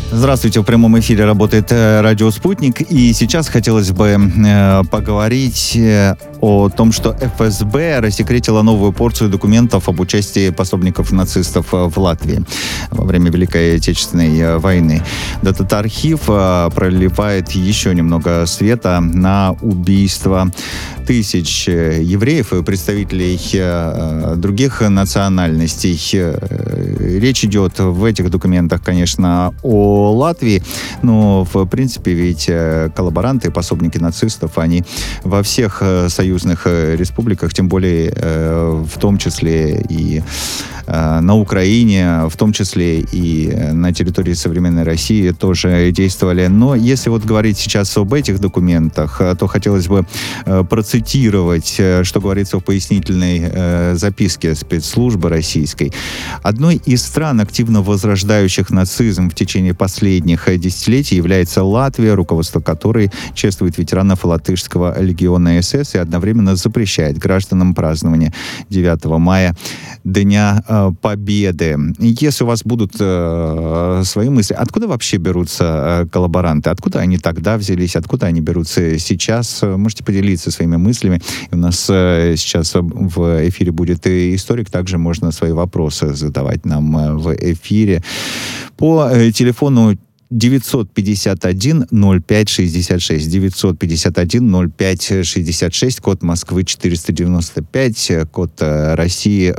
Здравствуйте, в прямом эфире работает радио «Спутник», и сейчас хотелось бы поговорить о том, что ФСБ рассекретила новую порцию документов об участии пособников нацистов в Латвии во время Великой Отечественной войны. Дататархив проливает еще немного света на убийство тысяч евреев и представителей других национальностей. Речь идет в этих документах, конечно, о Латвии, но, в принципе, ведь коллаборанты, пособники нацистов, они во всех союзных республиках, тем более в том числе и на Украине, в том числе и на территории современной России тоже действовали. Но если вот говорить сейчас об этих документах, то хотелось бы процитировать, что говорится в пояснительной записке спецслужбы российской. Одной из стран, активно возрождающих нацизм в течение последних десятилетий, является Латвия, руководство которой чествует ветеранов латышского легиона СС и одновременно запрещает гражданам празднование 9 мая, Дня Победы. Если у вас будут свои мысли, откуда вообще берутся коллаборанты? Откуда они тогда взялись? Откуда они берутся сейчас? Можете поделиться своими мыслями. И у нас сейчас в эфире будет и историк. Также можно свои вопросы задавать нам в эфире по телефону 951-05-66, 951-05-66, код Москвы 495, код России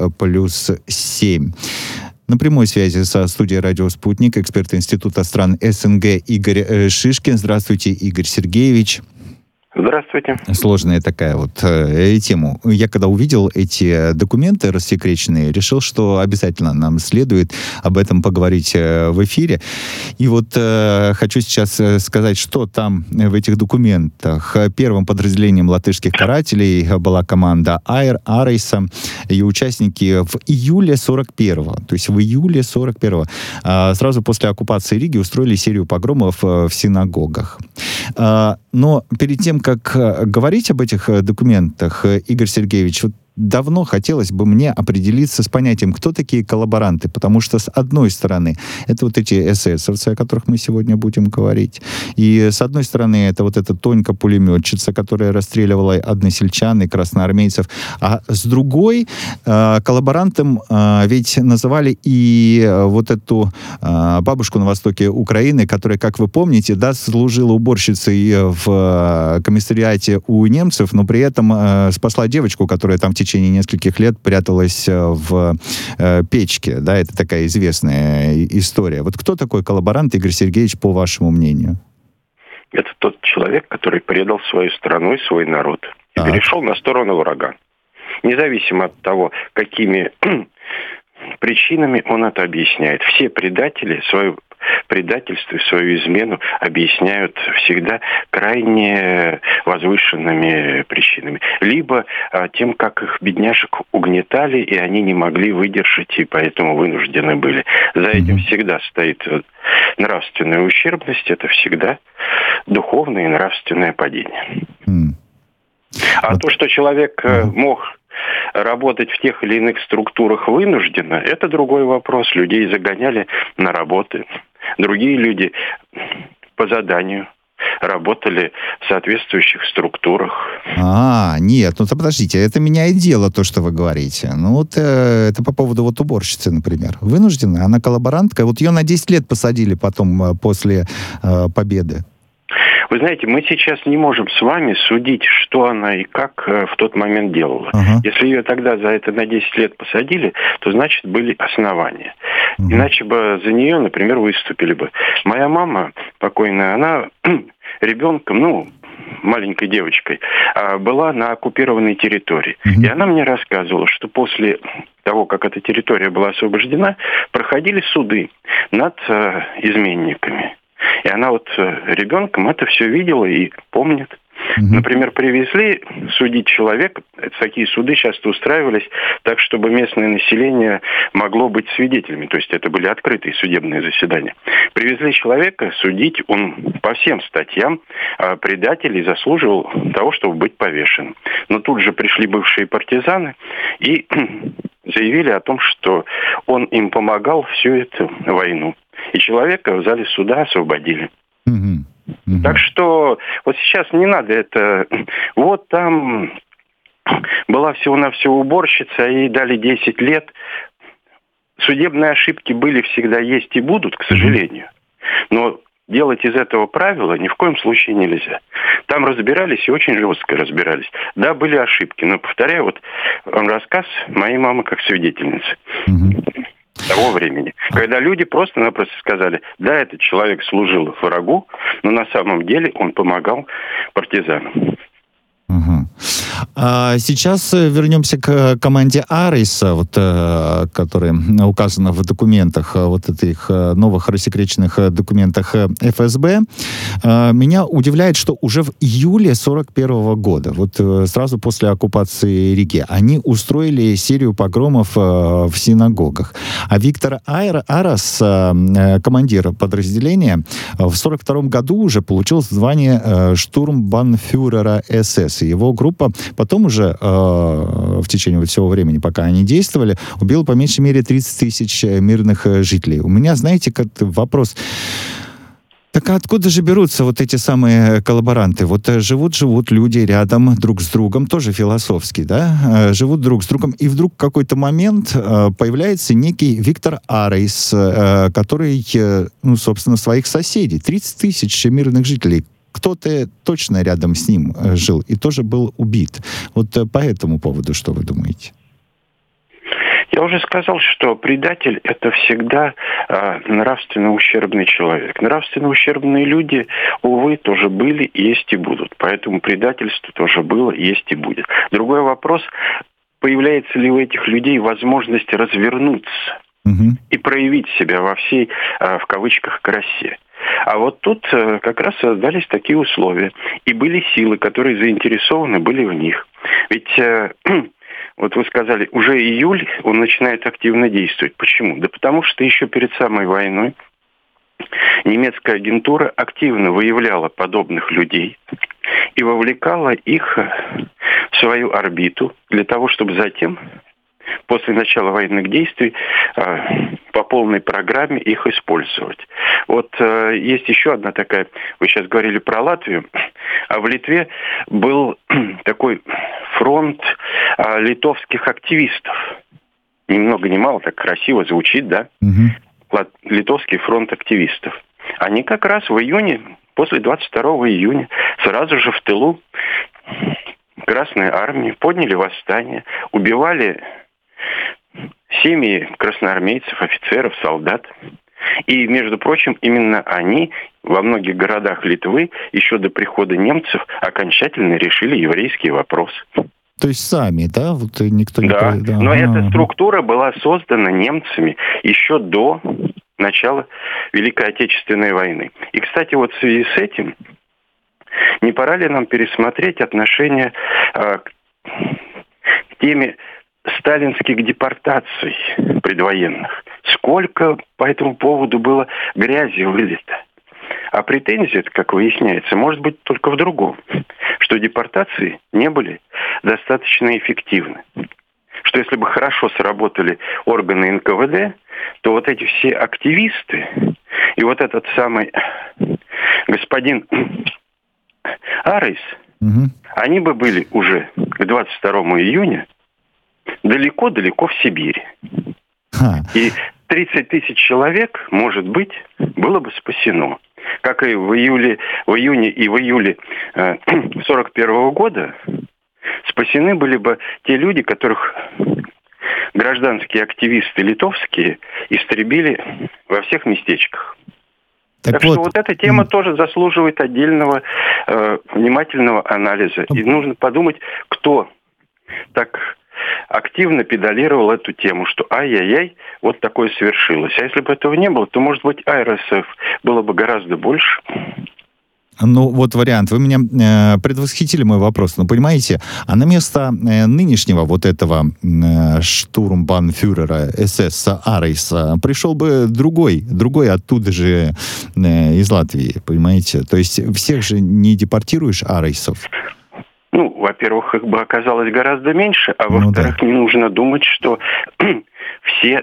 +7. На прямой связи со студией «Радио Спутник» эксперт Института стран СНГ Игорь Шишкин. Здравствуйте, Игорь Сергеевич. Здравствуйте. Сложная такая вот тема. Я когда увидел эти документы рассекреченные, решил, что обязательно нам следует об этом поговорить в эфире. И вот хочу сейчас сказать, что там в этих документах. Первым подразделением латышских карателей была команда Арейса, и участники в июле 41-го, то есть в июле 41-го, сразу после оккупации Риги устроили серию погромов в синагогах. Но перед тем, как говорить об этих документах, Игорь Сергеевич, вот давно хотелось бы мне определиться с понятием, кто такие коллаборанты, потому что, с одной стороны, это вот эти эсэсовцы, о которых мы сегодня будем говорить, и, с одной стороны, это вот эта Тонька-пулеметчица, которая расстреливала односельчан и красноармейцев, а с другой, коллаборантом ведь называли и вот эту бабушку на востоке Украины, которая, как вы помните, да, служила уборщицей в комиссариате у немцев, но при этом спасла девочку, которая там в течение нескольких лет пряталась в печке. Да, это такая известная история. Вот кто такой коллаборант, Игорь Сергеевич, по вашему мнению? Это тот человек, который предал свою страну и свой народ. И перешел на сторону врага. Независимо от того, какими причинами он это объясняет. Все предатели свою предательство и свою измену объясняют всегда крайне возвышенными причинами. Либо тем, как их бедняжек угнетали, и они не могли выдержать, и поэтому вынуждены были. За этим всегда стоит нравственная ущербность, это всегда духовное и нравственное падение. А то, что человек мог работать в тех или иных структурах вынужденно, это другой вопрос. Людей загоняли на работы. Другие люди по заданию работали в соответствующих структурах. Нет, ну подождите, это меняет дело, то, что вы говорите. Ну вот это по поводу вот уборщицы, например. Вынуждена, она коллаборантка. Вот ее на 10 лет посадили потом после победы. Вы знаете, мы сейчас не можем с вами судить, что она и как в тот момент делала. Если ее тогда за это на 10 лет посадили, то, значит, были основания. Иначе бы за нее, например, выступили бы. Моя мама покойная, она ребенком, маленькой девочкой, была на оккупированной территории. И она мне рассказывала, что после того, как эта территория была освобождена, проходили суды над изменниками. И она вот ребенком это все видела и помнит. Например, привезли судить человека. Такие суды часто устраивались так, чтобы местное население могло быть свидетелями. То есть это были открытые судебные заседания. Привезли человека судить, он по всем статьям предателей заслуживал того, чтобы быть повешенным. Но тут же пришли бывшие партизаны и заявили о том, что он им помогал всю эту войну. И человека в зале суда освободили. Угу. Так что вот сейчас не надо это... Вот там была всего-навсего уборщица, ей дали 10 лет. Судебные ошибки были, всегда есть и будут, к сожалению. Но делать из этого правила ни в коем случае нельзя. Там разбирались и очень жестко разбирались. Да, были ошибки, но, повторяю, вот рассказ моей мамы как свидетельницы. Того времени. Когда люди просто-напросто сказали, да, этот человек служил врагу, но на самом деле он помогал партизанам. А сейчас вернемся к команде Арейса, вот, которая указана в документах, вот этих новых рассекреченных документах ФСБ. Меня удивляет, что уже в июле 1941 года, вот сразу после оккупации Риги, они устроили серию погромов в синагогах. А Виктор Арас, командир подразделения, в 1942 году уже получил звание штурмбанфюрера СС. И его группа потом уже в течение всего времени, пока они действовали, убила по меньшей мере 30 тысяч мирных жителей. У меня, знаете, как вопрос... Так а откуда же берутся вот эти самые коллаборанты? Вот живут люди рядом друг с другом, тоже философски, да? Живут друг с другом, и вдруг в какой-то момент появляется некий Виктор Арейс, который, ну, собственно, своих соседей, 30 тысяч мирных жителей, кто-то точно рядом с ним жил и тоже был убит. Вот по этому поводу что вы думаете? Я уже сказал, что предатель – это всегда нравственно ущербный человек. Нравственно ущербные люди, увы, тоже были, есть и будут. Поэтому предательство тоже было, есть и будет. Другой вопрос – появляется ли у этих людей возможность развернуться и проявить себя во всей, в кавычках, красе. А вот тут как раз создались такие условия. И были силы, которые заинтересованы были в них. Ведь, вот вы сказали, уже июль, он начинает активно действовать. Почему? Да потому что еще перед самой войной немецкая агентура активно выявляла подобных людей и вовлекала их в свою орбиту для того, чтобы затем... после начала военных действий по полной программе их использовать. Вот есть еще одна такая, вы сейчас говорили про Латвию, а в Литве был такой фронт литовских активистов. Ни много ни мало, так красиво звучит, да? Литовский фронт активистов. Они как раз в июне, после 22 июня, сразу же в тылу Красной Армии подняли восстание, убивали семьи красноармейцев, офицеров, солдат. И, между прочим, именно они во многих городах Литвы еще до прихода немцев окончательно решили еврейский вопрос. То есть сами, да? Вот никто не... Да, но эта структура была создана немцами еще до начала Великой Отечественной войны. И, кстати, вот в связи с этим, не пора ли нам пересмотреть отношение к теме сталинских депортаций предвоенных? Сколько по этому поводу было грязи вылито. А претензия, как выясняется, может быть только в другом. Что депортации не были достаточно эффективны. Что если бы хорошо сработали органы НКВД, то вот эти все активисты и вот этот самый господин Арейс, они бы были уже к 22 июня далеко-далеко в Сибири. И 30 тысяч человек, может быть, было бы спасено. Как и в июне и в июле 1941 года спасены были бы те люди, которых гражданские активисты литовские истребили во всех местечках. Так что вот эта тема тоже заслуживает отдельного внимательного анализа. И нужно подумать, кто так активно педалировал эту тему, что ай-яй-яй, вот такое совершилось. А если бы этого не было, то, может быть, АРСФ было бы гораздо больше. Ну, вот вариант. Вы меня предвосхитили мой вопрос. Но, понимаете, а на место нынешнего вот этого штурмбанфюрера СС Арейса пришел бы другой оттуда же из Латвии, понимаете? То есть всех же не депортируешь Арейсов? Ну, во-первых, их бы оказалось гораздо меньше, а во-вторых, не нужно думать, что все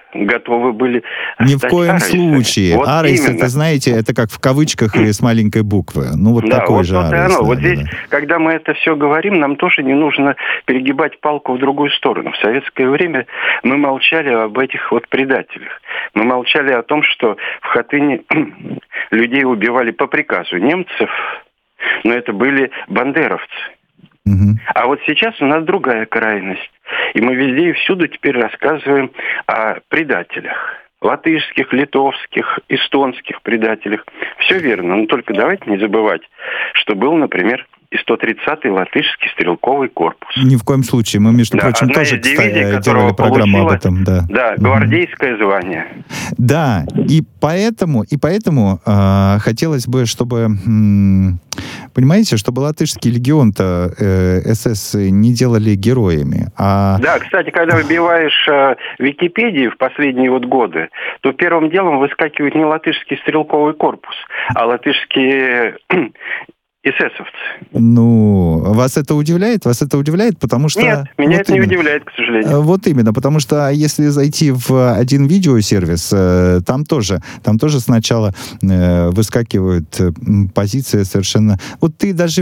готовы были... Ни в коем случае. Вот Арейс, это, знаете, это как в кавычках и с маленькой буквы. Ну, вот да, такой вот, же вот Арейс. Оно. Да, вот да, здесь, да. когда мы это все говорим, нам тоже не нужно перегибать палку в другую сторону. В советское время мы молчали об этих вот предателях. Мы молчали о том, что в Хатыне людей убивали по приказу немцев, но это были бандеровцы. А вот сейчас у нас другая крайность. И мы везде и всюду теперь рассказываем о предателях. Латышских, литовских, эстонских предателях. Все верно, но только давайте не забывать, что был, например, и 130-й латышский стрелковый корпус. Ни в коем случае. Мы, между прочим, тоже делали программу об этом. Да, гвардейское звание. Да, и поэтому хотелось бы, чтобы, понимаете, чтобы латышский легион-то СС не делали героями. Да, кстати, когда вбиваешь в Википедии в последние вот годы, то первым делом выскакивает не латышский стрелковый корпус, а латышские... эсэсовцы. Ну, вас это удивляет? Вас это удивляет, потому что... Нет, меня это не удивляет, к сожалению. Вот именно, потому что если зайти в один видеосервис, там тоже сначала выскакивают позиции совершенно... Вот ты даже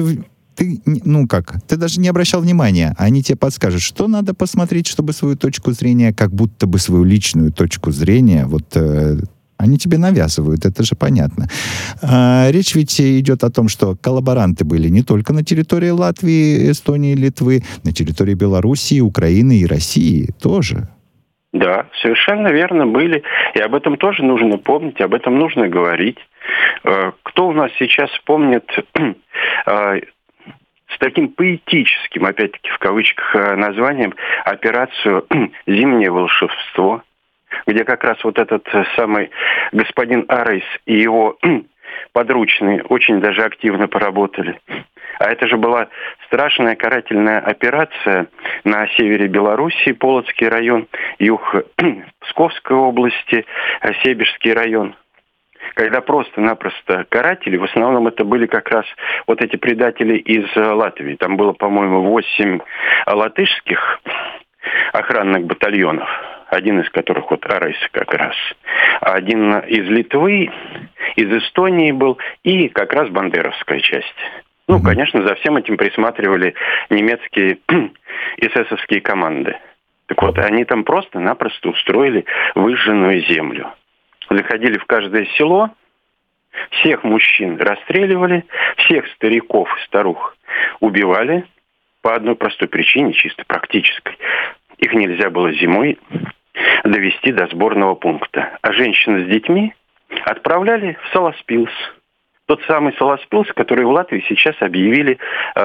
не обращал внимания, они тебе подскажут, что надо посмотреть, чтобы свою точку зрения, как будто бы свою личную точку зрения, они тебе навязывают, это же понятно. Речь ведь идет о том, что коллаборанты были не только на территории Латвии, Эстонии, Литвы, на территории Белоруссии, Украины и России тоже. Да, совершенно верно были. И об этом тоже нужно помнить, об этом нужно говорить. Кто у нас сейчас помнит с таким поэтическим, опять-таки в кавычках, названием операцию «Зимнее волшебство», где как раз вот этот самый господин Арейс и его подручные очень даже активно поработали. А это же была страшная карательная операция на севере Белоруссии, Полоцкий район, юг Псковской области, Себежский район. Когда просто-напросто каратели, в основном это были как раз вот эти предатели из Латвии. Там было, по-моему, 8 латышских охранных батальонов, один из которых вот Арейс как раз, один из Литвы, из Эстонии был, и как раз бандеровская часть. Ну, конечно, за всем этим присматривали немецкие эсэсовские команды. Так вот, они там просто-напросто устроили выжженную землю. Заходили в каждое село, всех мужчин расстреливали, всех стариков и старух убивали по одной простой причине, чисто практической. Их нельзя было зимой довести до сборного пункта. А женщин с детьми отправляли в Саласпилс. Тот самый Саласпилс, который в Латвии сейчас объявили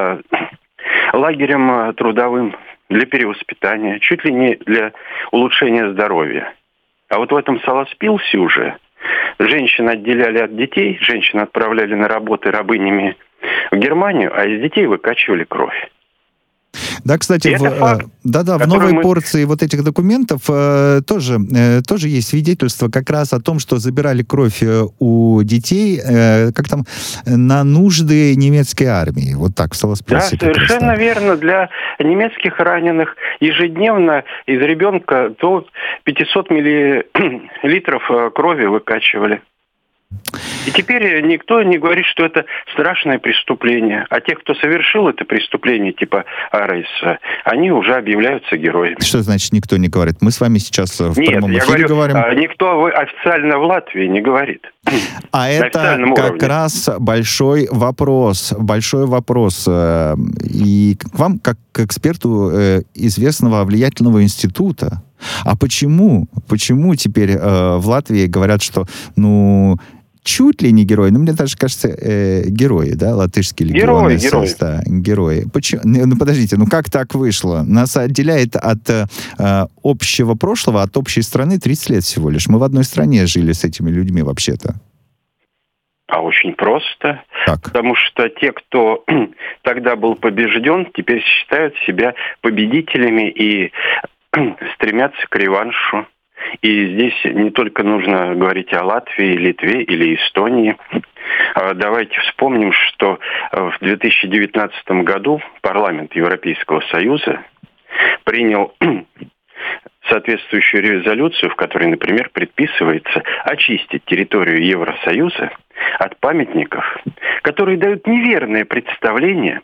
лагерем трудовым для перевоспитания, чуть ли не для улучшения здоровья. А вот в этом Саласпилсе уже женщин отделяли от детей, женщин отправляли на работы рабынями в Германию, а из детей выкачивали кровь. Да, кстати, в новой порции вот этих документов тоже есть свидетельство как раз о том, что забирали кровь у детей на нужды немецкой армии. Вот так, в Саласпилсе. Да, совершенно верно. Для немецких раненых ежедневно из ребенка до 500 миллилитров крови выкачивали. И теперь никто не говорит, что это страшное преступление. А те, кто совершил это преступление, типа Арейса, они уже объявляются героями. Что значит никто не говорит? Мы с вами сейчас в прямом эфире говорим. Никто официально в Латвии не говорит. А это как раз большой вопрос. Большой вопрос. И к вам, как к эксперту известного влиятельного института. А почему теперь в Латвии говорят, что, чуть ли не герои, мне даже кажется, герои, да, латышские легионы. Герои. Почему? Подождите, как так вышло? Нас отделяет от общего прошлого, от общей страны 30 лет всего лишь. Мы в одной стране жили с этими людьми вообще-то. А очень просто. Так. Потому что те, кто тогда был побежден, теперь считают себя победителями и стремятся к реваншу. И здесь не только нужно говорить о Латвии, Литве или Эстонии. Давайте вспомним, что в 2019 году парламент Европейского Союза принял соответствующую резолюцию, в которой, например, предписывается очистить территорию Евросоюза от памятников, которые дают неверное представление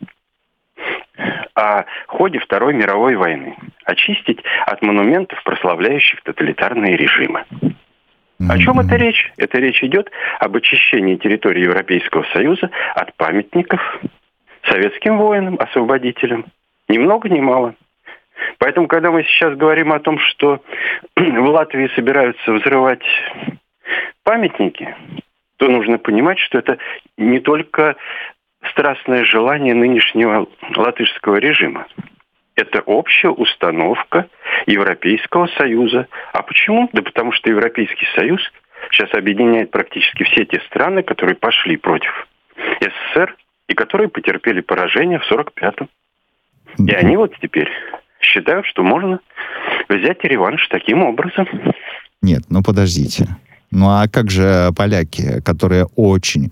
о ходе Второй мировой войны. Очистить от монументов, прославляющих тоталитарные режимы. О чем это речь? Это речь идет об очищении территории Европейского Союза от памятников советским воинам, освободителям. Ни много ни мало. Поэтому, когда мы сейчас говорим о том, что в Латвии собираются взрывать памятники, то нужно понимать, что это не только страстное желание нынешнего латышского режима. Это общая установка Европейского Союза. А почему? Да потому что Европейский Союз сейчас объединяет практически все те страны, которые пошли против СССР и которые потерпели поражение в 1945-м. И они вот теперь считают, что можно взять реванш таким образом. Нет, ну подождите. Ну а как же поляки, которые очень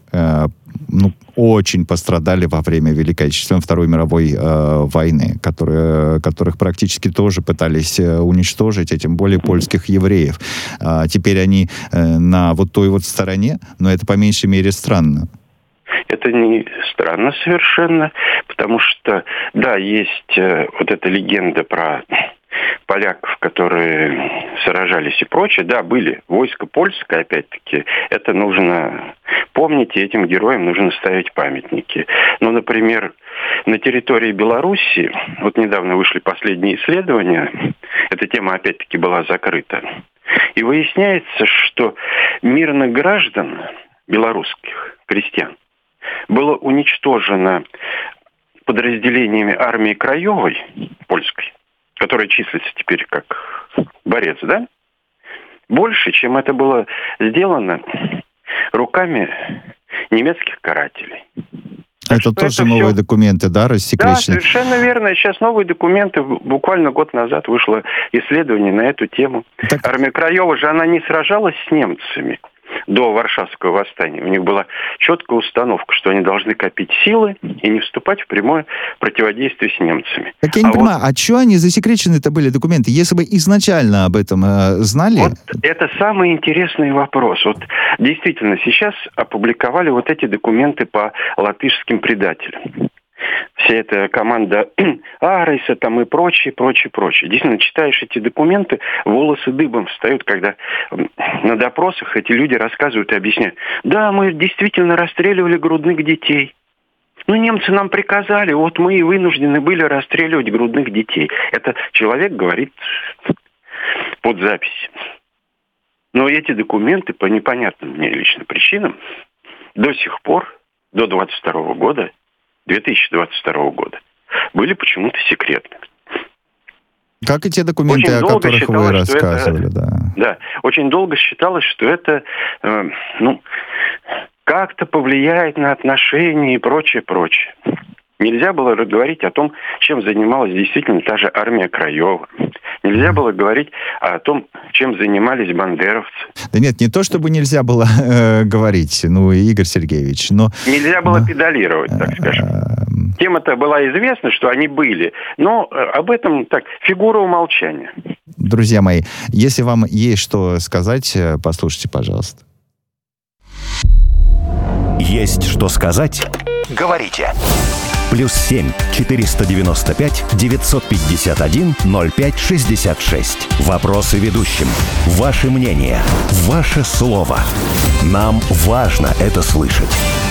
пострадали во время Великой Отечественной Второй мировой войны, которых практически тоже пытались уничтожить, а тем более польских евреев. Теперь они на вот той вот стороне, но это по меньшей мере странно. Это не странно совершенно, потому что, да, есть вот эта легенда про поляков, которые сражались и прочее. Да, были войско польское, опять-таки. Это нужно помнить, и этим героям нужно ставить памятники. Но, например, на территории Беларуси, вот недавно вышли последние исследования, эта тема, опять-таки, была закрыта. И выясняется, что мирных граждан, белорусских крестьян, было уничтожено подразделениями армии Краевой, польской, которая числится теперь как борец, да? Больше, чем это было сделано руками немецких карателей. Это тоже новые документы, да, рассекречены? Да, совершенно верно. Сейчас новые документы. Буквально год назад вышло исследование на эту тему. Так... Армия Краева же, она не сражалась с немцами до Варшавского восстания. У них была четкая установка, что они должны копить силы и не вступать в прямое противодействие с немцами. Так я не понимаю, а что они засекречены-то были документы? Если бы изначально об этом знали... Вот это самый интересный вопрос. Вот действительно, сейчас опубликовали вот эти документы по латышским предателям. Вся эта команда Арейса там и прочее. Действительно, читаешь эти документы, волосы дыбом встают, когда на допросах эти люди рассказывают и объясняют. Да, мы действительно расстреливали грудных детей. Ну, немцы нам приказали, вот мы и вынуждены были расстреливать грудных детей. Это человек говорит под запись. Но эти документы по непонятным мне лично причинам до сих пор, до 2022 года, были почему-то секретны. Как и те документы, о которых вы рассказывали, Да, очень долго считалось, что это, как-то повлияет на отношения и прочее. Нельзя было говорить о том, чем занималась действительно та же армия Краева. Нельзя было говорить о том, чем занимались бандеровцы. Да нет, не то чтобы нельзя было говорить, Игорь Сергеевич, но... Нельзя было педалировать, так скажем. Тема-то была известна, что они были, но об этом фигура умолчания. Друзья мои, если вам есть что сказать, послушайте, пожалуйста. Есть что сказать? Говорите. +7 495 951 0566. Вопросы ведущим. Ваше мнение. Ваше слово. Нам важно это слышать.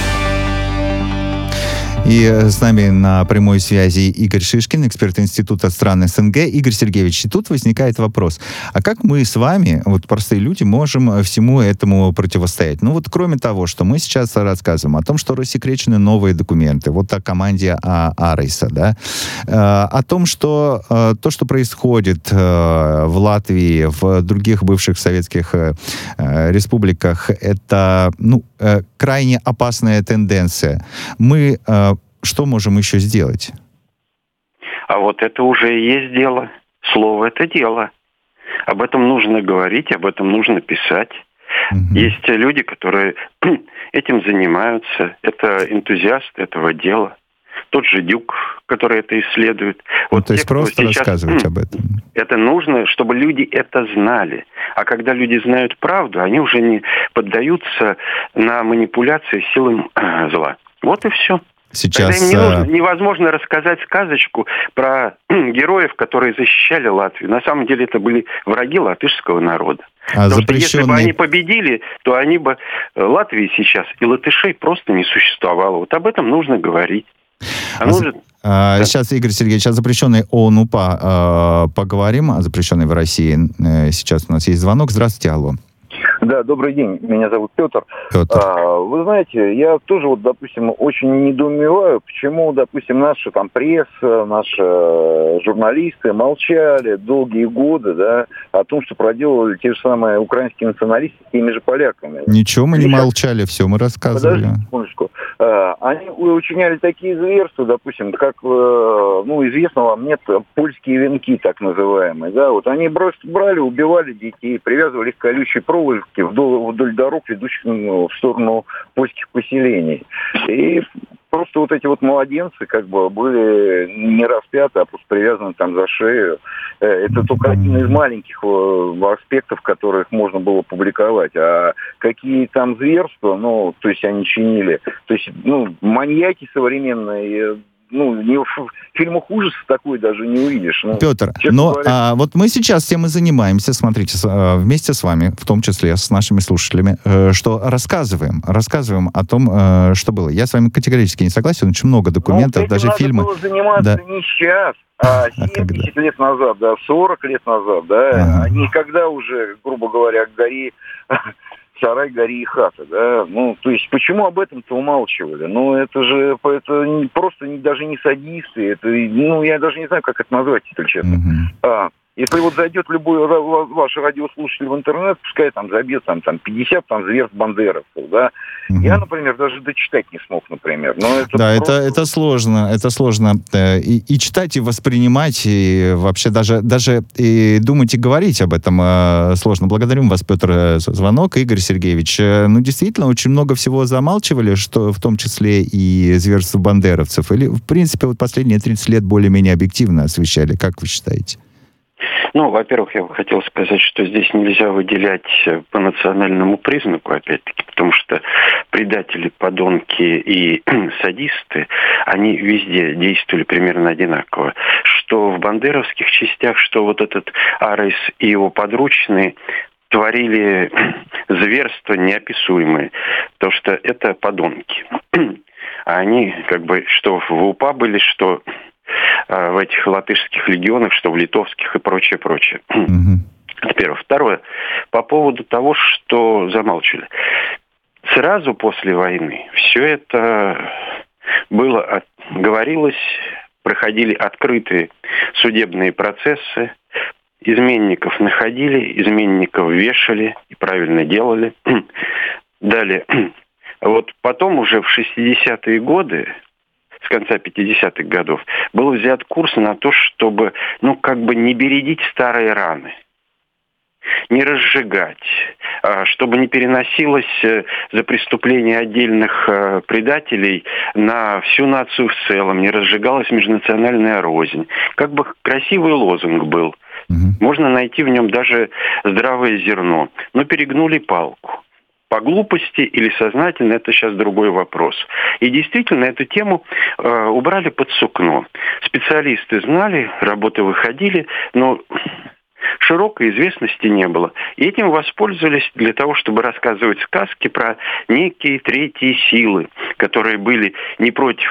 И с нами на прямой связи Игорь Шишкин, эксперт Института стран СНГ. Игорь Сергеевич, и тут возникает вопрос. А как мы с вами, вот простые люди, можем всему этому противостоять? Кроме того, что мы сейчас рассказываем о том, что рассекречены новые документы, вот о команде Арейса, да, о том, что то, что происходит в Латвии, в других бывших советских республиках, это, крайне опасная тенденция. Мы что можем еще сделать? А вот это уже и есть дело. Слово — это дело. Об этом нужно говорить, об этом нужно писать. Есть люди, которые этим занимаются. Это энтузиасты этого дела. тот же Дюк, который это исследует. Вот то есть просто рассказывать об этом. Это нужно, чтобы люди это знали. А когда люди знают правду, они уже не поддаются на манипуляции силам зла. Вот и все. Сейчас... Невозможно рассказать сказочку про героев, которые защищали Латвию. На самом деле это были враги латышского народа. Потому что если бы они победили, то они бы Латвии сейчас и латышей просто не существовало. Вот об этом нужно говорить. Сейчас, Игорь Сергеевич, о запрещенной ООН-УПА поговорим, о запрещенной в России. Сейчас у нас есть звонок. Здравствуйте, алло. Да, добрый день. Меня зовут Петр. Вы знаете, я тоже, вот, допустим, очень недоумеваю, почему, допустим, наша там пресса, наши журналисты молчали долгие годы, да, о том, что проделывали те же самые украинские националисты с теми же поляками. Ничего мы не молчали, все мы рассказывали. Подождите секундочку. Они учиняли такие зверства, допустим, как, известно вам, нет, польские венки, так называемые, да, вот они брали, убивали детей, привязывали их к колючей проволоке вдоль дорог, ведущих в сторону польских поселений. И просто вот эти вот младенцы как бы были не распяты, а просто привязаны там за шею. Это только один из маленьких аспектов, которых можно было публиковать. А какие там зверства, то есть они чинили. То есть, маньяки современные... в фильмах ужасов такой даже не увидишь. Петр, вот мы сейчас тем и занимаемся, смотрите, вместе с вами, в том числе с нашими слушателями, что рассказываем о том, что было. Я с вами категорически не согласен, очень много документов, даже фильмы. Надо было заниматься не сейчас, а 70 лет назад, 40 лет назад, а не когда уже, грубо говоря, сарай, гори и хата, да. То есть, почему об этом-то умалчивали? Это же просто даже не садисты, я даже не знаю, как это назвать, если честно. Если вот зайдет любой ваш радиослушатель в интернет, пускай там забьет там 50 зверств бандеровцев, да. Я, например, даже дочитать не смог, например. Это сложно. Это сложно и читать, и воспринимать, и вообще даже и думать, и говорить об этом сложно. Благодарим вас, Петр, за звонок. Игорь Сергеевич, действительно, очень много всего замалчивали, что в том числе и зверств бандеровцев. Или, в принципе, вот последние 30 лет более-менее объективно освещали. Как вы считаете? Во-первых, я бы хотел сказать, что здесь нельзя выделять по национальному признаку, опять-таки, потому что предатели, подонки и садисты, они везде действовали примерно одинаково. Что в бандеровских частях, что вот этот Арейс и его подручные творили зверства неописуемые, потому что это подонки. А они что в УПА были, что в этих латышских легионах, что в литовских и прочее. Это первое. Второе. По поводу того, что замалчивали. Сразу после войны все это говорилось, проходили открытые судебные процессы, изменников находили, изменников вешали и правильно делали. Далее. Вот потом уже в 60-е годы, с конца 50-х годов, был взят курс на то, чтобы, не бередить старые раны, не разжигать, чтобы не переносилось за преступления отдельных предателей на всю нацию в целом, не разжигалась межнациональная рознь. Красивый лозунг был. Можно найти в нем даже здравое зерно. Но перегнули палку. По глупости или сознательно, это сейчас другой вопрос. И действительно, эту тему убрали под сукно. Специалисты знали, работы выходили, но широкой известности не было. И этим воспользовались для того, чтобы рассказывать сказки про некие третьи силы, которые были не против...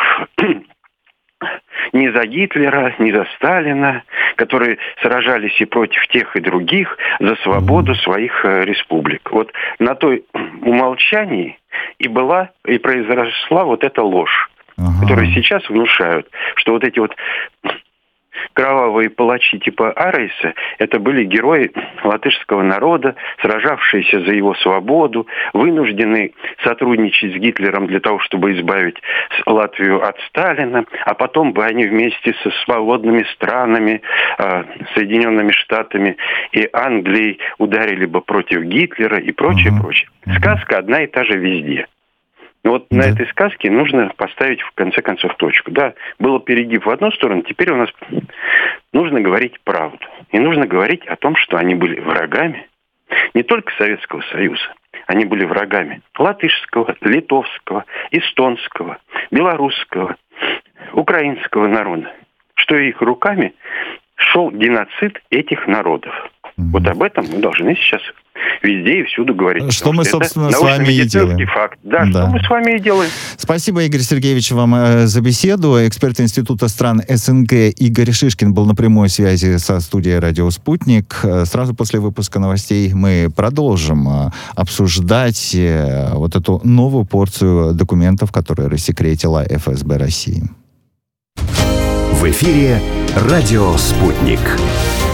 ни за Гитлера, ни за Сталина, которые сражались и против тех, и других за свободу своих республик. Вот на той умолчании и произошла вот эта ложь, которую сейчас внушают, что вот эти вот кровавые палачи типа Арейса, это были герои латышского народа, сражавшиеся за его свободу, вынуждены сотрудничать с Гитлером для того, чтобы избавить Латвию от Сталина, а потом бы они вместе со свободными странами, Соединенными Штатами и Англией ударили бы против Гитлера и прочее. Сказка одна и та же везде. Вот на этой сказке нужно поставить в конце концов точку. Да, был перегиб в одну сторону, теперь у нас нужно говорить правду. И нужно говорить о том, что они были врагами не только Советского Союза, они были врагами латышского, литовского, эстонского, белорусского, украинского народа, что их руками шел геноцид этих народов. Вот об этом мы должны сейчас везде и всюду говорить. Что мы, собственно, с вами и делаем. Факт. Да, что мы с вами и делаем. Спасибо, Игорь Сергеевич, вам за беседу. Эксперт Института стран СНГ Игорь Шишкин был на прямой связи со студией «Радио Спутник». Сразу после выпуска новостей мы продолжим обсуждать вот эту новую порцию документов, которые рассекретила ФСБ России. В эфире «Радио Спутник».